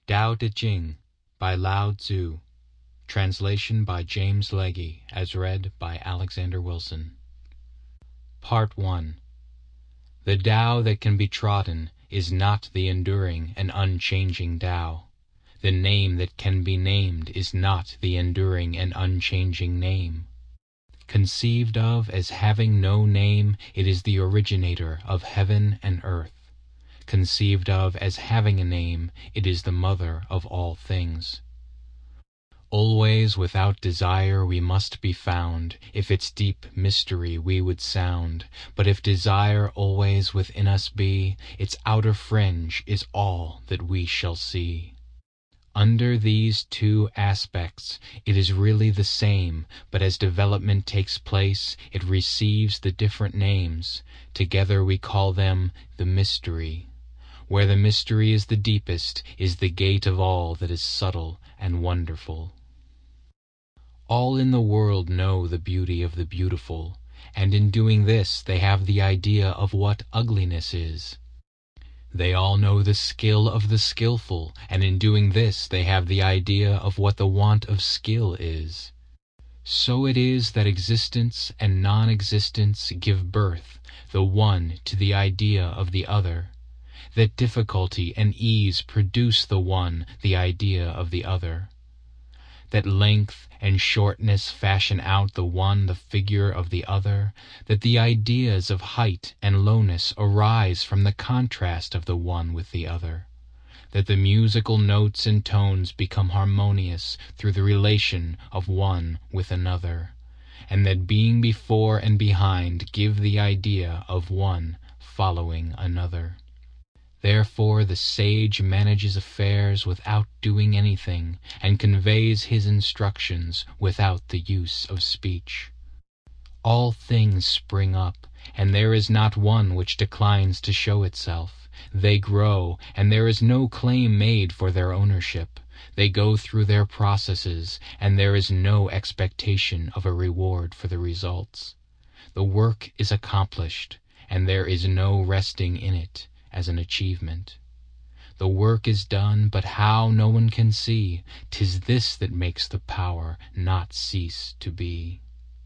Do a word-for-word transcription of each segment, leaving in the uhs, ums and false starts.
Tao Te Ching by Lao Tzu. Translation by James Legge, as read by Alexander Wilson. Part one. The Tao that can be trodden is not the enduring and unchanging Tao. The name that can be named is not the enduring and unchanging name. Conceived of as having no name, it is the originator of heaven and earth. Conceived of as having a name, it is the mother of all things. Always without desire we must be found, if its deep mystery we would sound. But if desire always within us be, its outer fringe is all that we shall see. Under these two aspects it is really the same, but as development takes place it receives the different names. Together we call them the mystery. Where the mystery is the deepest is the gate of all that is subtle and wonderful. All in the world know the beauty of the beautiful, and in doing this they have the idea of what ugliness is. They all know the skill of the skillful, and in doing this they have the idea of what the want of skill is. So it is that existence and non-existence give birth, the one to the idea of the other, that difficulty and ease produce the one the idea of the other, that length and shortness fashion out the one the figure of the other, that the ideas of height and lowness arise from the contrast of the one with the other, that the musical notes and tones become harmonious through the relation of one with another, and that being before and behind give the idea of one following another. Therefore the sage manages affairs without doing anything, and conveys his instructions without the use of speech. All things spring up, and there is not one which declines to show itself. They grow, and there is no claim made for their ownership. They go through their processes, and there is no expectation of a reward for the results. The work is accomplished, and there is no resting in it as an achievement. The work is done, but how no one can see. 'Tis this that makes the power not cease to be.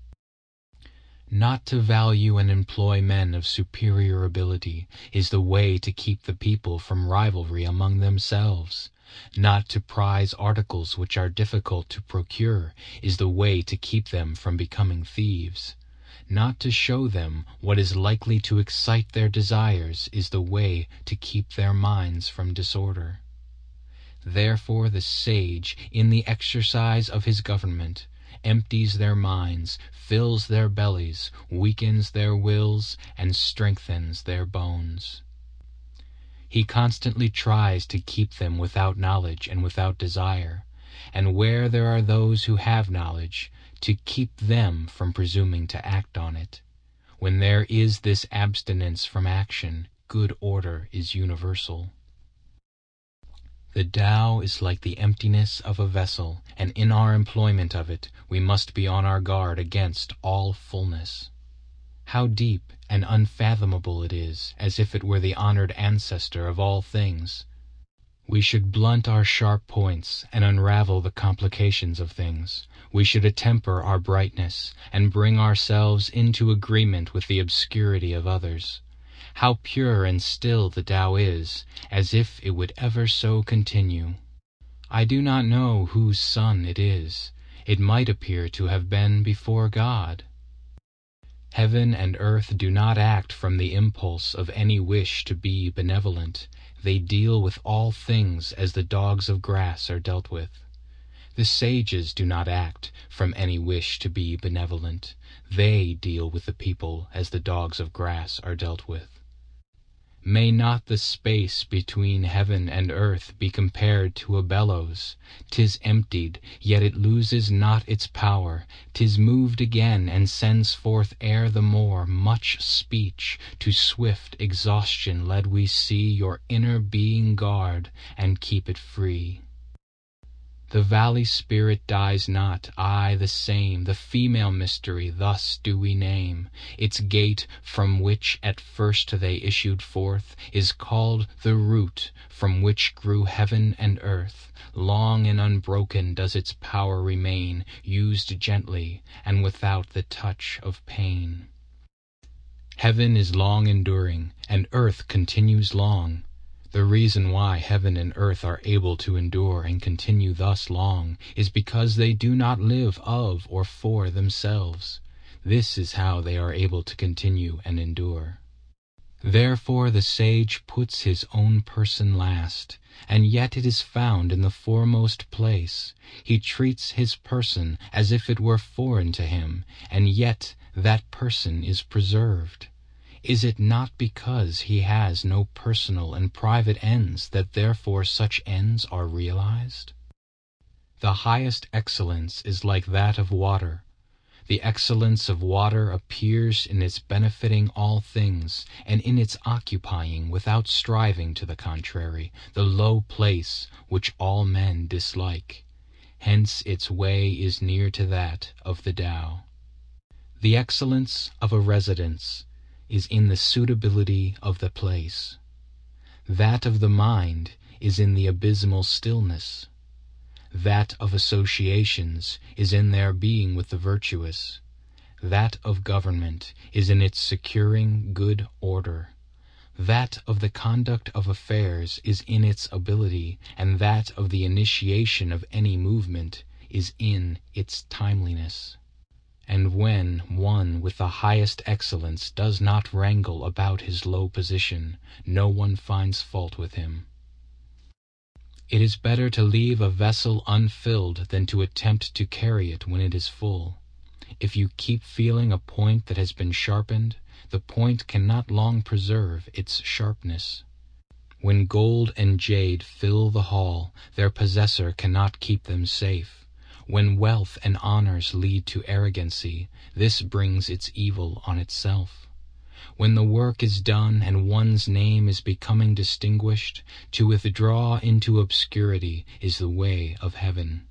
Not to value and employ men of superior ability is the way to keep the people from rivalry among themselves. Not to prize articles which are difficult to procure is the way to keep them from becoming thieves. Not to show them what is likely to excite their desires is the way to keep their minds from disorder. Therefore the sage, in the exercise of his government, empties their minds, fills their bellies, weakens their wills, and strengthens their bones. He constantly tries to keep them without knowledge and without desire, and where there are those who have knowledge, to keep them from presuming to act on it. When there is this abstinence from action, good order is universal. The Tao is like the emptiness of a vessel, and in our employment of it we must be on our guard against all fullness. How deep and unfathomable it is, as if it were the honored ancestor of all things. We should blunt our sharp points and unravel the complications of things. We should attemper our brightness and bring ourselves into agreement with the obscurity of others. How pure and still the Tao is, as if it would ever so continue. I do not know whose son it is. It might appear to have been before God. Heaven and earth do not act from the impulse of any wish to be benevolent. They deal with all things as the dogs of grass are dealt with. The sages do not act from any wish to be benevolent. They deal with the people as the dogs of grass are dealt with. May not the space between heaven and earth be compared to a bellows? 'Tis emptied, yet it loses not its power. 'Tis moved again, and sends forth ere the more much speech. To swift exhaustion led we see your inner being guard and keep it free. The valley spirit dies not, aye the same, the female mystery thus do we name. Its gate, from which at first they issued forth, is called the root, from which grew heaven and earth. Long and unbroken does its power remain, used gently and without the touch of pain. Heaven is long enduring, and earth continues long. The reason why heaven and earth are able to endure and continue thus long is because they do not live of or for themselves. This is how they are able to continue and endure. Therefore the sage puts his own person last, and yet it is found in the foremost place. He treats his person as if it were foreign to him, and yet that person is preserved. Is it not because he has no personal and private ends that therefore such ends are realized? The highest excellence is like that of water. The excellence of water appears in its benefiting all things, and in its occupying, without striving to the contrary, the low place which all men dislike. Hence its way is near to that of the Tao. The excellence of a residence is in the suitability of the place. That of the mind is in the abysmal stillness. That of associations is in their being with the virtuous. That of government is in its securing good order. That of the conduct of affairs is in its ability, and that of the initiation of any movement is in its timeliness. And when one with the highest excellence does not wrangle about his low position, no one finds fault with him. It is better to leave a vessel unfilled than to attempt to carry it when it is full. If you keep feeling a point that has been sharpened, the point cannot long preserve its sharpness. When gold and jade fill the hall, their possessor cannot keep them safe. When wealth and honors lead to arrogancy, this brings its evil on itself. When the work is done and one's name is becoming distinguished, to withdraw into obscurity is the way of heaven.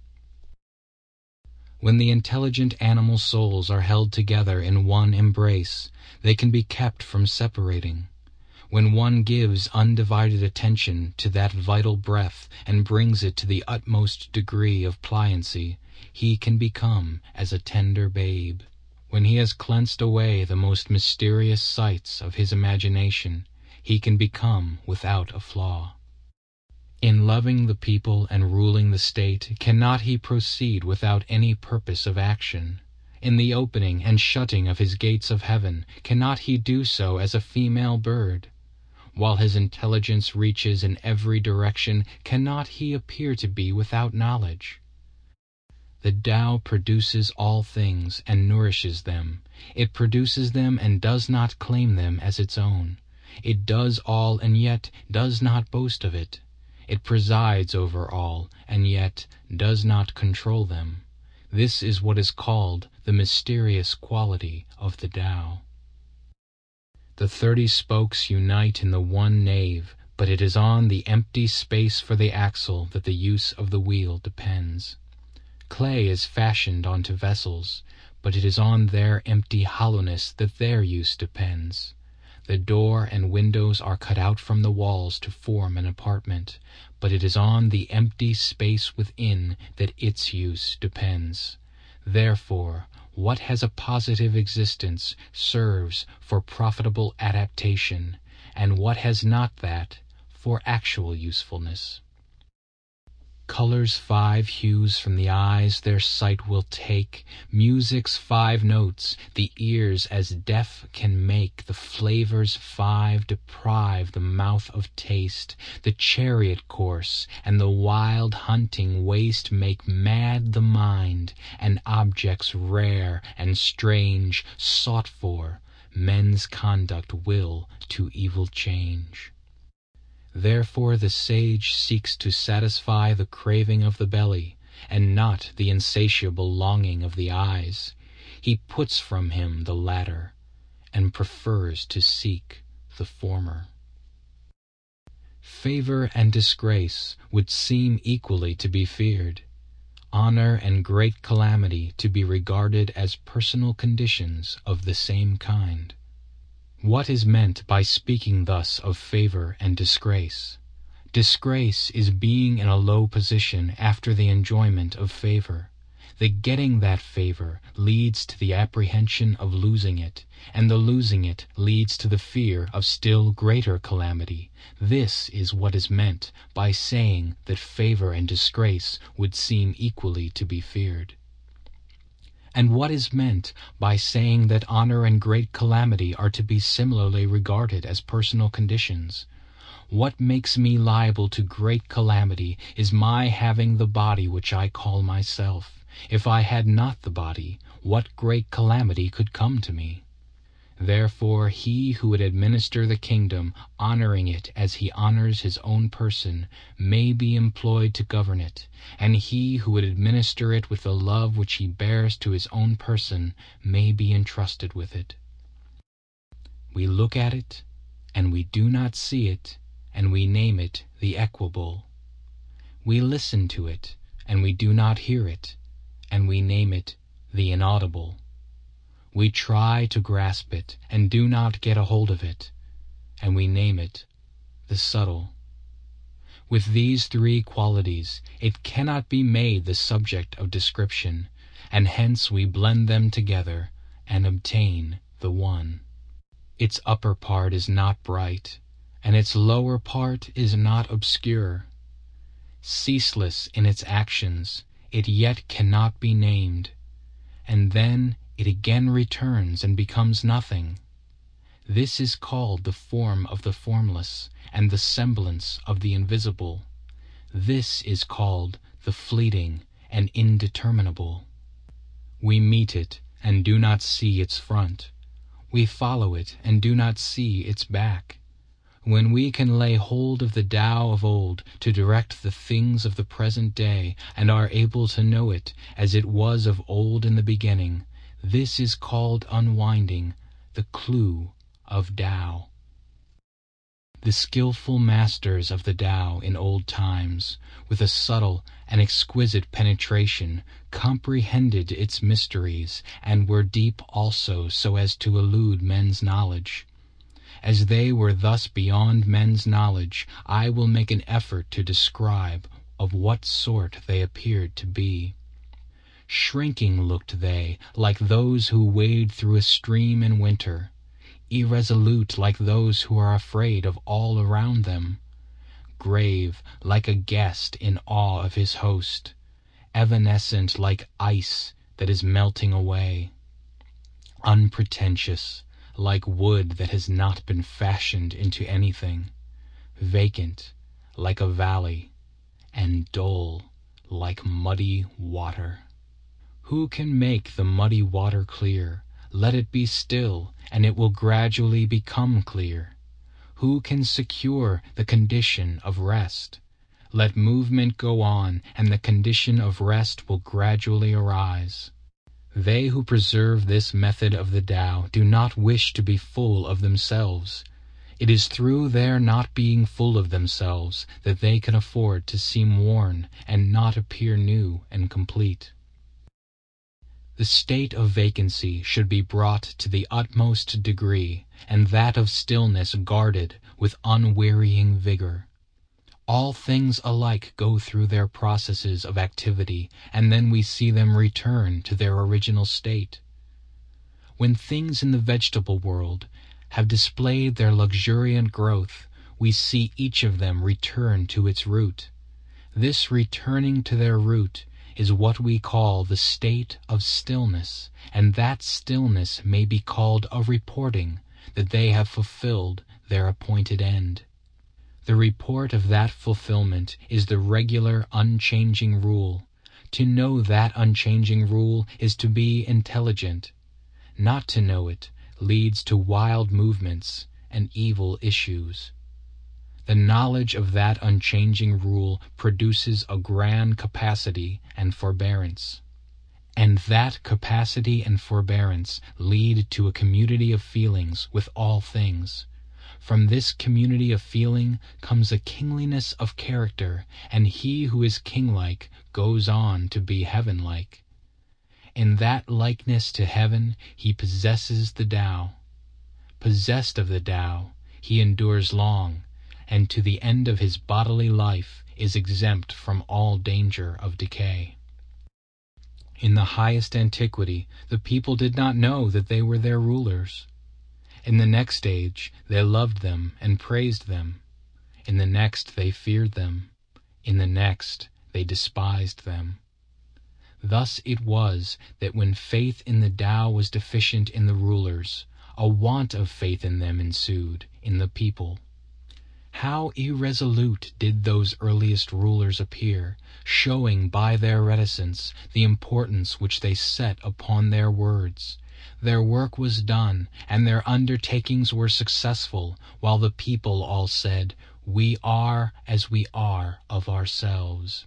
When the intelligent animal souls are held together in one embrace, they can be kept from separating. When one gives undivided attention to that vital breath and brings it to the utmost degree of pliancy, he can become as a tender babe. When he has cleansed away the most mysterious sights of his imagination, he can become without a flaw. In loving the people and ruling the state, cannot he proceed without any purpose of action? In the opening and shutting of his gates of heaven, cannot he do so as a female bird? While his intelligence reaches in every direction, cannot he appear to be without knowledge? The Tao produces all things and nourishes them. It produces them and does not claim them as its own. It does all and yet does not boast of it. It presides over all and yet does not control them. This is what is called the mysterious quality of the Tao. The thirty spokes unite in the one nave, but it is on the empty space for the axle that the use of the wheel depends. Clay is fashioned onto vessels, but it is on their empty hollowness that their use depends. The door and windows are cut out from the walls to form an apartment, but it is on the empty space within that its use depends. Therefore, what has a positive existence serves for profitable adaptation, and what has not that, for actual usefulness. Color's five hues from the eyes their sight will take, music's five notes the ears as deaf can make, the flavors five deprive the mouth of taste, the chariot course and the wild hunting waste make mad the mind, and objects rare and strange sought for, men's conduct will to evil change. Therefore the sage seeks to satisfy the craving of the belly, and not the insatiable longing of the eyes. He puts from him the latter, and prefers to seek the former. Favor and disgrace would seem equally to be feared. honor and great calamity to be regarded as personal conditions of the same kind. What is meant by speaking thus of favor and disgrace? Disgrace is being in a low position after the enjoyment of favor. The getting that favor leads to the apprehension of losing it, and the losing it leads to the fear of still greater calamity. This is what is meant by saying that favor and disgrace would seem equally to be feared. And what is meant by saying that honor and great calamity are to be similarly regarded as personal conditions? What makes me liable to great calamity is my having the body which I call myself. If I had not the body, what great calamity could come to me? Therefore he who would administer the kingdom, honoring it as he honors his own person, may be employed to govern it, and he who would administer it with the love which he bears to his own person may be entrusted with it. We look at it, and we do not see it, and we name it the equable. We listen to it, and we do not hear it, and we name it the inaudible. We try to grasp it, and do not get a hold of it, and we name it the subtle. With these three qualities, it cannot be made the subject of description, and hence we blend them together and obtain the one. Its upper part is not bright, and its lower part is not obscure. Ceaseless in its actions, it yet cannot be named, and then it again returns and becomes nothing. This is called the form of the formless and the semblance of the invisible. This is called the fleeting and indeterminable. We meet it and do not see its front. We follow it and do not see its back. When we can lay hold of the Tao of old to direct the things of the present day, and are able to know it as it was of old in the beginning, this is called unwinding the clue of Tao. The skillful masters of the Tao in old times, with a subtle and exquisite penetration, comprehended its mysteries, and were deep also so as to elude men's knowledge. As they were thus beyond men's knowledge, I will make an effort to describe of what sort they appeared to be. Shrinking looked they, like those who wade through a stream in winter, irresolute like those who are afraid of all around them, grave like a guest in awe of his host, evanescent like ice that is melting away, unpretentious like wood that has not been fashioned into anything, vacant like a valley, and dull like muddy water. Who can make the muddy water clear? Let it be still, and it will gradually become clear. Who can secure the condition of rest? Let movement go on, and the condition of rest will gradually arise. They who preserve this method of the Tao do not wish to be full of themselves. It is through their not being full of themselves that they can afford to seem worn and not appear new and complete. The state of vacancy should be brought to the utmost degree, and that of stillness guarded with unwearying vigor. All things alike go through their processes of activity, and then we see them return to their original state. When things in the vegetable world have displayed their luxuriant growth, we see each of them return to its root. This returning to their root is what we call the state of stillness, and that stillness may be called a reporting that they have fulfilled their appointed end. The report of that fulfillment is the regular unchanging rule. To know that unchanging rule is to be intelligent. Not to know it leads to wild movements and evil issues. The knowledge of that unchanging rule produces a grand capacity and forbearance. And that capacity and forbearance lead to a community of feelings with all things. From this community of feeling comes a kingliness of character, and he who is kinglike goes on to be heaven-like. In that likeness to heaven he possesses the Tao. Possessed of the Tao, he endures long, and to the end of his bodily life is exempt from all danger of decay. In the highest antiquity, the people did not know that they were their rulers. In the next age, they loved them and praised them. In the next, they feared them. In the next, they despised them. Thus it was that when faith in the Tao was deficient in the rulers, a want of faith in them ensued in the people. How irresolute did those earliest rulers appear, showing by their reticence the importance which they set upon their words. Their work was done, and their undertakings were successful, while the people all said, "We are as we are of ourselves."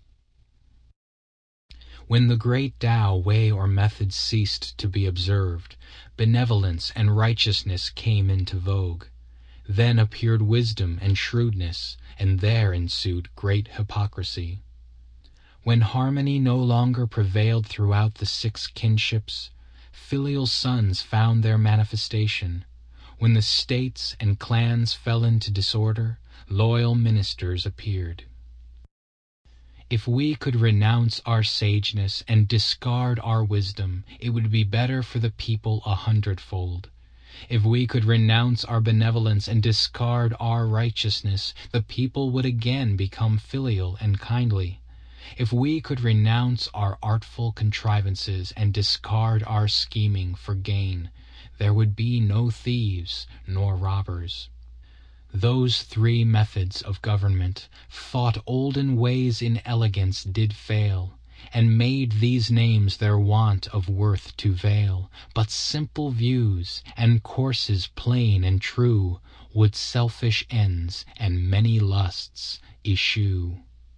When the great Tao way or method ceased to be observed, benevolence and righteousness came into vogue. Then appeared wisdom and shrewdness, and there ensued great hypocrisy. When harmony no longer prevailed throughout the six kinships, filial sons found their manifestation. When the states and clans fell into disorder, loyal ministers appeared. If we could renounce our sageness and discard our wisdom, it would be better for the people a hundredfold. If we could renounce our benevolence and discard our righteousness, the people would again become filial and kindly. If we could renounce our artful contrivances and discard our scheming for gain, there would be no thieves nor robbers. Those three methods of government, thought olden ways in elegance, did fail, and made these names their want of worth to veil. But simple views, and courses plain and true, would selfish ends and many lusts eschew.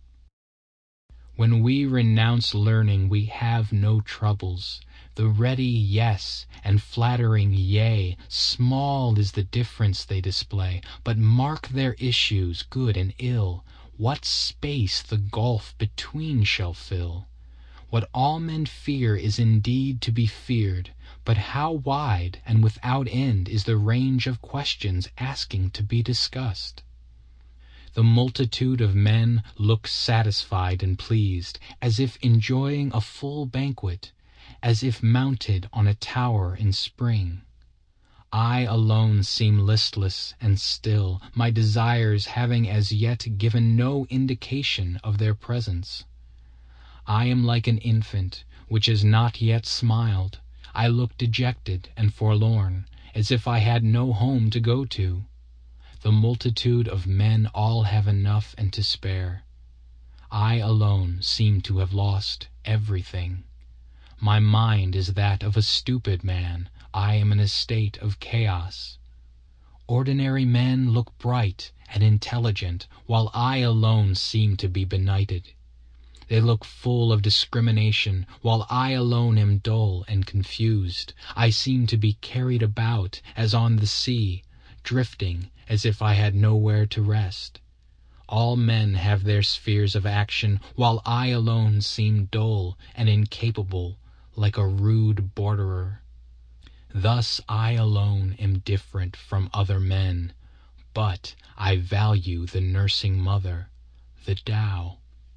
When we renounce learning we have no troubles. The ready yes and flattering yea, small is the difference they display, but mark their issues, good and ill, what space the gulf between shall fill. What all men fear is indeed to be feared, but how wide and without end is the range of questions asking to be discussed. The multitude of men look satisfied and pleased, as if enjoying a full banquet, as if mounted on a tower in spring. I alone seem listless and still, my desires having as yet given no indication of their presence. I am like an infant which has not yet smiled. I look dejected and forlorn, as if I had no home to go to. The multitude of men all have enough and to spare. I alone seem to have lost everything. My mind is that of a stupid man. I am in a state of chaos. Ordinary men look bright and intelligent, while I alone seem to be benighted. They look full of discrimination, while I alone am dull and confused. I seem to be carried about as on the sea, drifting as if I had nowhere to rest. All men have their spheres of action, while I alone seem dull and incapable, like a rude borderer. Thus I alone am different from other men, but I value the nursing mother, the Tao.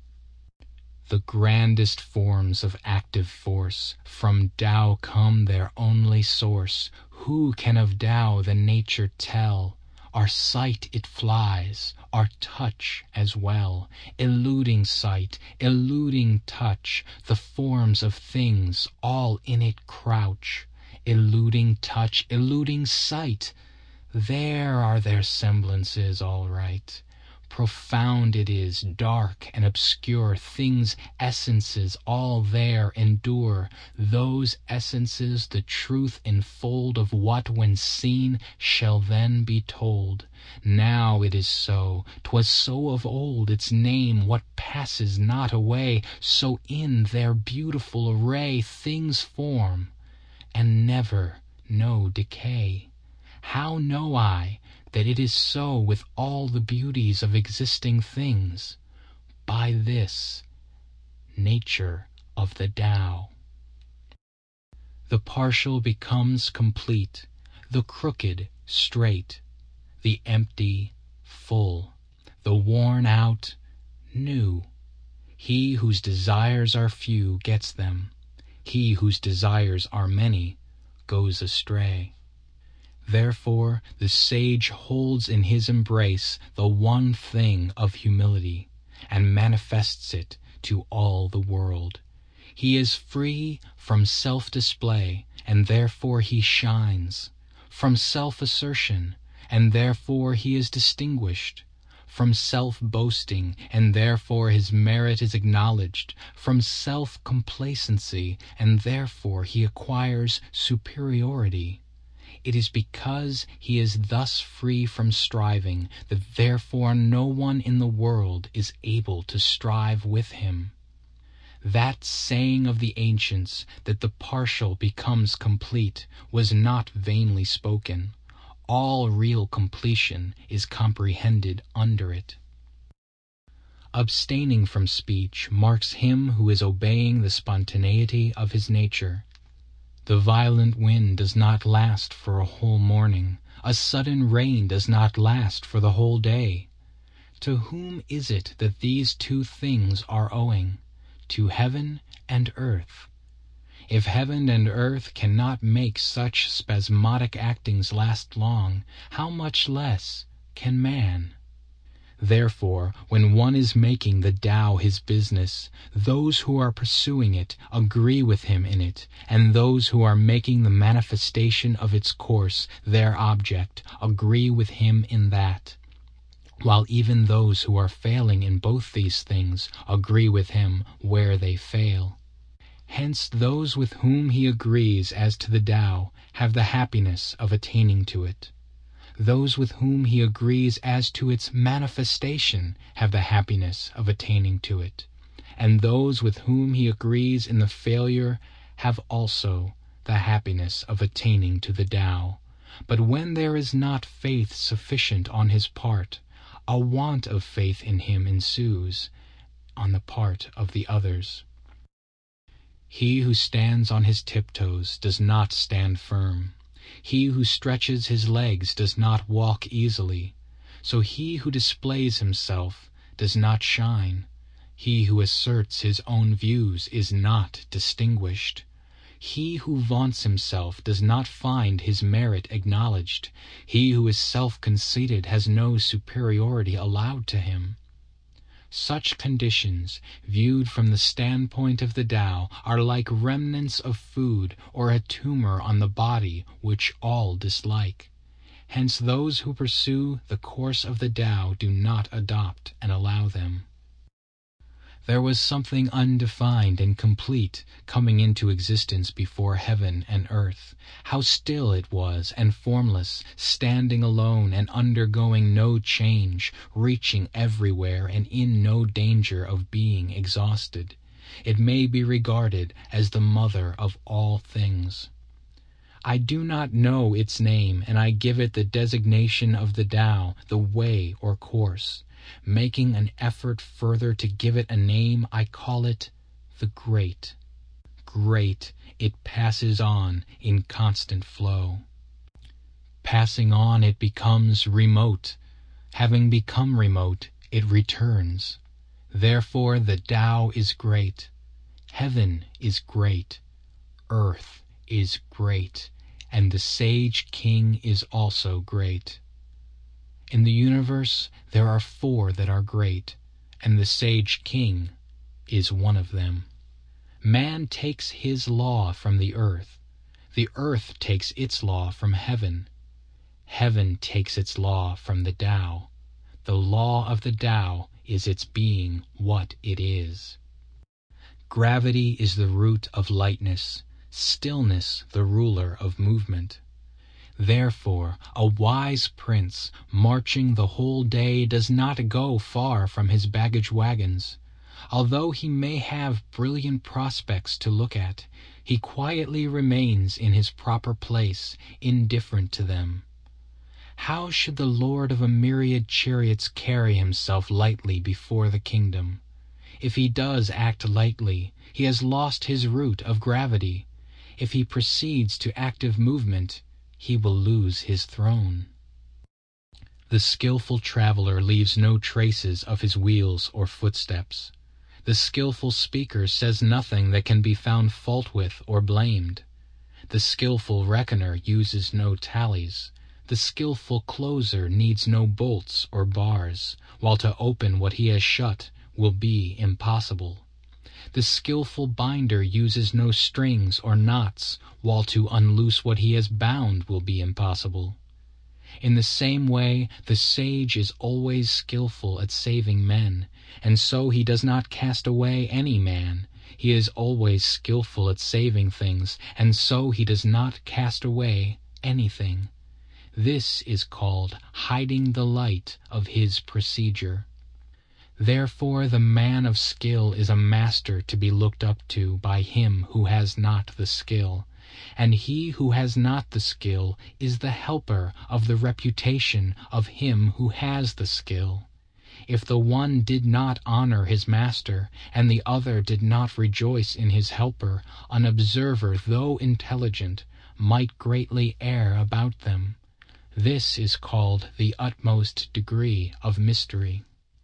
The grandest forms of active force from Tao come their only source. Who can of Tao the nature tell? Our sight it flies, our touch as well, eluding sight, eluding touch, the forms of things all in it crouch, eluding touch, eluding sight. There are their semblances all right. Profound it is, dark and obscure, things' essences all there endure. Those essences the truth enfold of what when seen shall then be told. Now it is so, 'twas so of old, its name what passes not away. So in their beautiful array things form, and never know decay. How know I that it is so with all the beauties of existing things? By this nature of the Tao. The partial becomes complete, the crooked straight, the empty full, the worn out new. He whose desires are few gets them. He whose desires are many goes astray. Therefore the sage holds in his embrace the one thing of humility, and manifests it to all the world. He is free from self-display, and therefore he shines, from self-assertion, and therefore he is distinguished, from self-boasting, and therefore his merit is acknowledged, from self-complacency, and therefore he acquires superiority. It is because he is thus free from striving that therefore no one in the world is able to strive with him. That saying of the ancients, that the partial becomes complete, was not vainly spoken. All real completion is comprehended under it. Abstaining from speech marks him who is obeying the spontaneity of his nature. The violent wind does not last for a whole morning. A sudden rain does not last for the whole day. To whom is it that these two things are owing? To heaven and earth. If heaven and earth cannot make such spasmodic actings last long, how much less can man? Therefore, when one is making the Tao his business, those who are pursuing it agree with him in it, and those who are making the manifestation of its course their object agree with him in that, while even those who are failing in both these things agree with him where they fail. Hence those with whom he agrees as to the Tao have the happiness of attaining to it. Those with whom he agrees as to its manifestation have the happiness of attaining to it, and those with whom he agrees in the failure have also the happiness of attaining to the Tao. But when there is not faith sufficient on his part, a want of faith in him ensues on the part of the others. He who stands on his tiptoes does not stand firm. He who stretches his legs does not walk easily. So he who displays himself does not shine. He who asserts his own views is not distinguished. He who vaunts himself does not find his merit acknowledged. He who is self-conceited has no superiority allowed to him. Such conditions, viewed from the standpoint of the Tao, are like remnants of food or a tumor on the body which all dislike. Hence those who pursue the course of the Tao do not adopt and allow them. There was something undefined and complete coming into existence before heaven and earth. How still it was and formless, standing alone and undergoing no change, reaching everywhere and in no danger of being exhausted. It may be regarded as the mother of all things. I do not know its name, and I give it the designation of the Tao, the way or course. Making an effort further to give it a name, I call it the Great. Great, it passes on in constant flow. Passing on, it becomes remote. Having become remote, it returns. Therefore the Tao is great. Heaven is great. Earth is great. And the sage king is also great. In the universe there are four that are great, and the sage king is one of them. Man takes his law from the earth. The earth takes its law from heaven. Heaven takes its law from the Tao. The law of the Tao is its being what it is. Gravity is the root of lightness, stillness the ruler of movement. Therefore, a wise prince, marching the whole day, does not go far from his baggage wagons. Although he may have brilliant prospects to look at, he quietly remains in his proper place, indifferent to them. How should the lord of a myriad chariots carry himself lightly before the kingdom? If he does act lightly, he has lost his root of gravity. If he proceeds to active movement, he will lose his throne. The skillful traveler leaves no traces of his wheels or footsteps. The skillful speaker says nothing that can be found fault with or blamed. The skillful reckoner uses no tallies. The skillful closer needs no bolts or bars, while to open what he has shut will be impossible. The skillful binder uses no strings or knots, while to unloose what he has bound will be impossible. In the same way, the sage is always skillful at saving men, and so he does not cast away any man. He is always skillful at saving things, and so he does not cast away anything. This is called hiding the light of his procedure. Therefore the man of skill is a master to be looked up to by him who has not the skill, and he who has not the skill is the helper of the reputation of him who has the skill. If the one did not honor his master, and the other did not rejoice in his helper, an observer, though intelligent, might greatly err about them. This is called the utmost degree of mystery.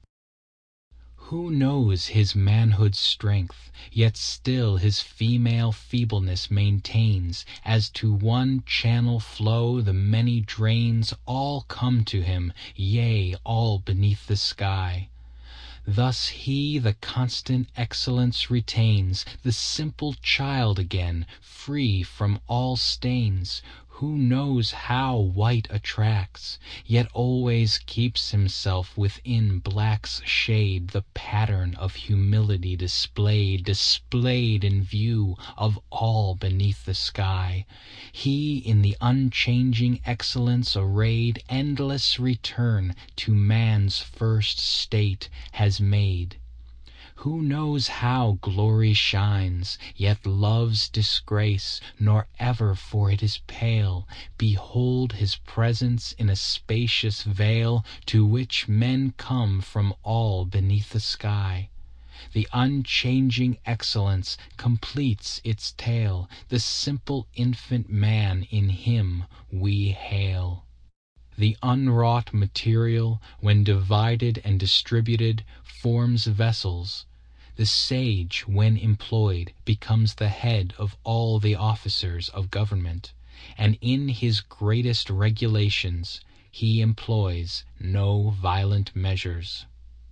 Who knows his manhood's strength, yet still his female feebleness maintains, as to one channel flow the many drains all come to him, yea, all beneath the sky. Thus he the constant excellence retains, the simple child again, free from all stains, who knows how white attracts, yet always keeps himself within black's shade, the pattern of humility displayed, displayed in view of all beneath the sky. He in the unchanging excellence arrayed, endless return to man's first state has made. Who knows how glory shines, yet love's disgrace, nor ever for it is pale, behold his presence in a spacious vale, to which men come from all beneath the sky. The unchanging excellence completes its tale, the simple infant man in him we hail. The unwrought material, when divided and distributed, forms vessels. The sage, when employed, becomes the head of all the officers of government, and in his greatest regulations he employs no violent measures.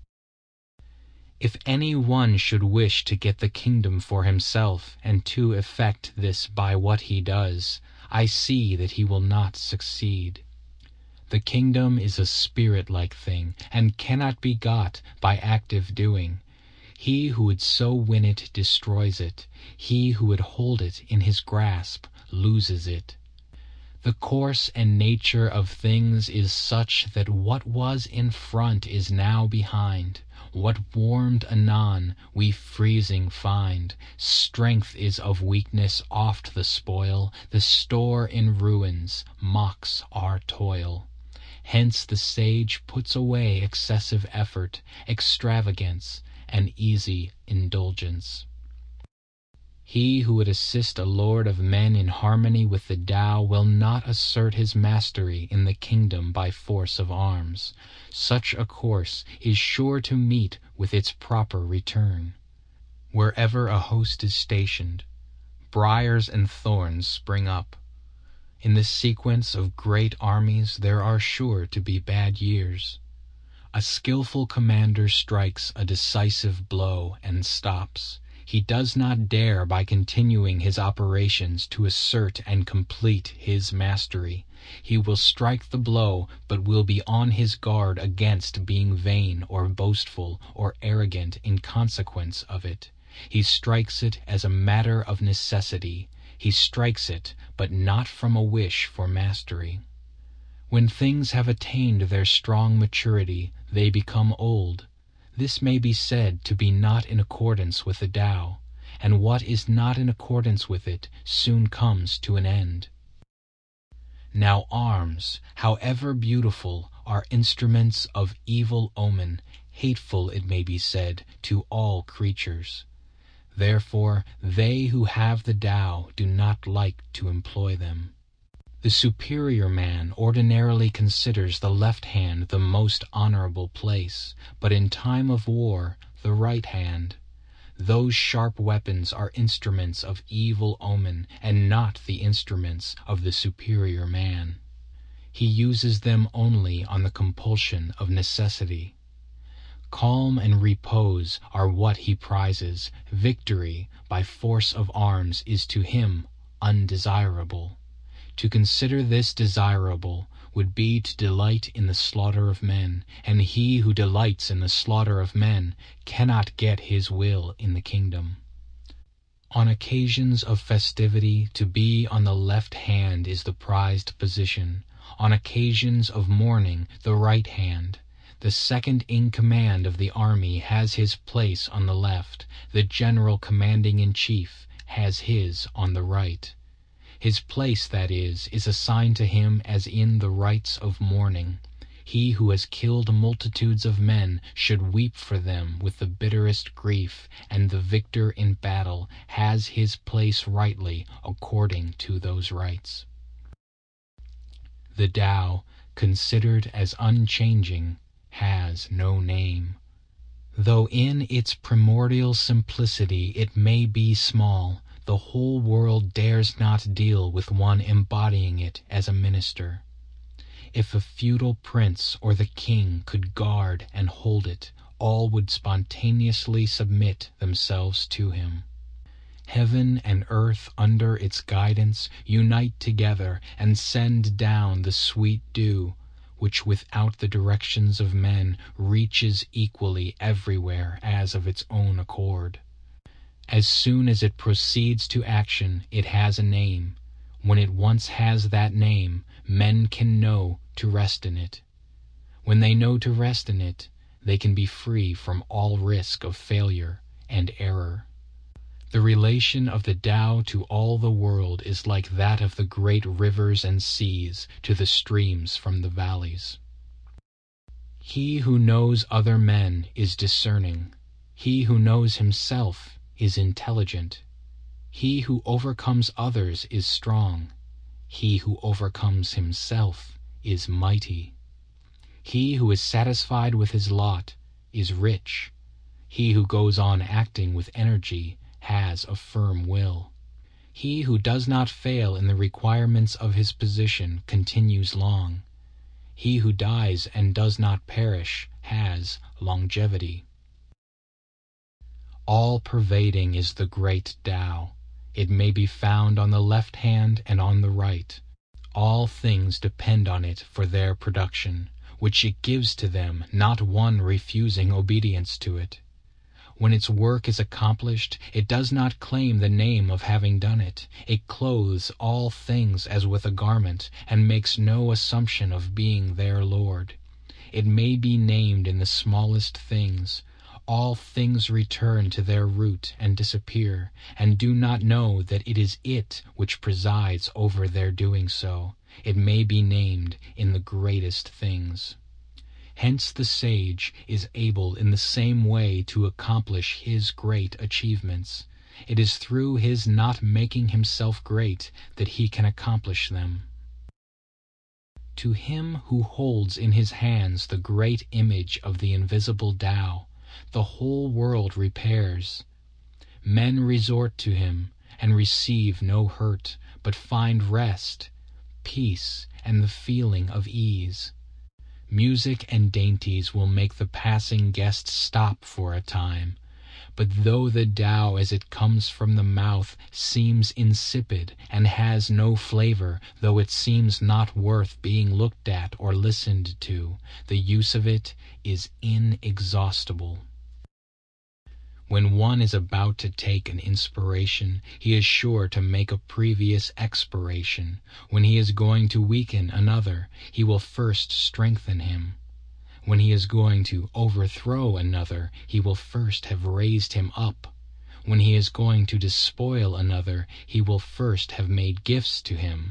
If any one should wish to get the kingdom for himself, and to effect this by what he does, I see that he will not succeed. The kingdom is a spirit-like thing, and cannot be got by active doing. He who would so win it destroys it. He who would hold it in his grasp loses it. The course and nature of things is such that what was in front is now behind. What warmed anon we freezing find. Strength is of weakness oft the spoil. The store in ruins mocks our toil. Hence the sage puts away excessive effort, extravagance, and easy indulgence. He who would assist a lord of men in harmony with the Tao will not assert his mastery in the kingdom by force of arms. Such a course is sure to meet with its proper return. Wherever a host is stationed, briars and thorns spring up. In the sequence of great armies there are sure to be bad years. A skillful commander strikes a decisive blow and stops. He does not dare by continuing his operations to assert and complete his mastery. He will strike the blow, but will be on his guard against being vain or boastful or arrogant in consequence of it. He strikes it as a matter of necessity. He strikes it, but not from a wish for mastery. When things have attained their strong maturity, they become old. This may be said to be not in accordance with the Tao, and what is not in accordance with it soon comes to an end. Now arms, however beautiful, are instruments of evil omen, hateful, it may be said, to all creatures. Therefore they who have the Tao do not like to employ them. The superior man ordinarily considers the left hand the most honorable place, but in time of war the right hand. Those sharp weapons are instruments of evil omen, and not the instruments of the superior man. He uses them only on the compulsion of necessity. Calm and repose are what he prizes. Victory by force of arms is to him undesirable. To consider this desirable would be to delight in the slaughter of men, and he who delights in the slaughter of men cannot get his will in the kingdom. On occasions of festivity, to be on the left hand is the prized position. On occasions of mourning, the right hand. The second in command of the army has his place on the left. The general commanding in chief has his on the right. His place, that is, is assigned to him as in the rites of mourning. He who has killed multitudes of men should weep for them with the bitterest grief, and the victor in battle has his place rightly according to those rites. The Tao, considered as unchanging, has no name. Though in its primordial simplicity it may be small, the whole world dares not deal with one embodying it as a minister. If a feudal prince or the king could guard and hold it, all would spontaneously submit themselves to him. Heaven and earth under its guidance unite together and send down the sweet dew, which without the directions of men reaches equally everywhere as of its own accord. As soon as it proceeds to action, it has a name. When it once has that name, men can know to rest in it. When they know to rest in it, they can be free from all risk of failure and error. The relation of the Tao to all the world is like that of the great rivers and seas to the streams from the valleys. He who knows other men is discerning. He who knows himself is intelligent. He who overcomes others is strong. He who overcomes himself is mighty. He who is satisfied with his lot is rich. He who goes on acting with energy has a firm will. He who does not fail in the requirements of his position continues long. He who dies and does not perish has longevity. All-pervading is the great Tao. It may be found on the left hand and on the right. All things depend on it for their production, which it gives to them, not one refusing obedience to it. When its work is accomplished, it does not claim the name of having done it. It clothes all things as with a garment, and makes no assumption of being their Lord. It may be named in the smallest things. All things return to their root and disappear, and do not know that it is it which presides over their doing so. It may be named in the greatest things. Hence the sage is able in the same way to accomplish his great achievements. It is through his not making himself great that he can accomplish them. To him who holds in his hands the great image of the invisible Tao, the whole world repairs. Men resort to him and receive no hurt, but find rest, peace, and the feeling of ease. Music and dainties will make the passing guest stop for a time, but though the Tao as it comes from the mouth seems insipid and has no flavor, though it seems not worth being looked at or listened to, the use of it is inexhaustible. When one is about to take an inspiration, he is sure to make a previous expiration. When he is going to weaken another, he will first strengthen him. When he is going to overthrow another, he will first have raised him up. When he is going to despoil another, he will first have made gifts to him.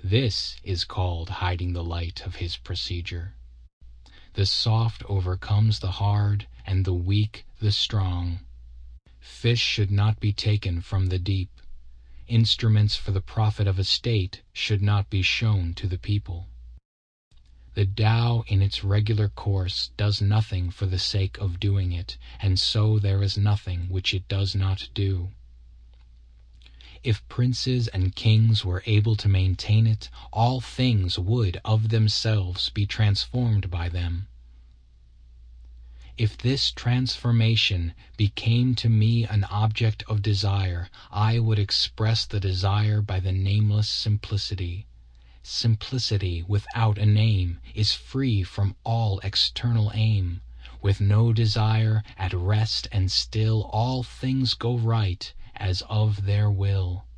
This is called hiding the light of his procedure. The soft overcomes the hard, and the weak the strong. Fish should not be taken from the deep. Instruments for the profit of a state should not be shown to the people. The Tao in its regular course does nothing for the sake of doing it, and so there is nothing which it does not do. If princes and kings were able to maintain it, all things would of themselves be transformed by them. If this transformation became to me an object of desire, I would express the desire by the nameless simplicity. Simplicity without a name is free from all external aim. With no desire, at rest and still, all things go right as of their will.